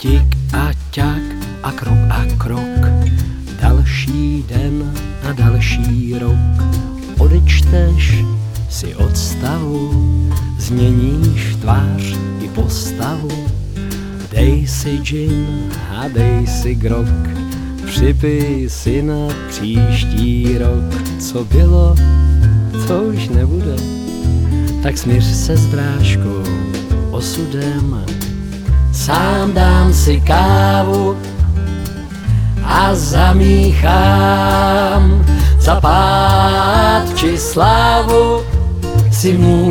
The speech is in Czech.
Tik a ťak a krok, další den a další rok. Odečteš si od stavu, změníš tvář i postavu. Dej si gin a dej si grog, připij si na příští rok. Co bylo, to už nebude, tak smíř se s bráškou, osudem. Sám dám si kávu a zamíchám za pád či slávu si můj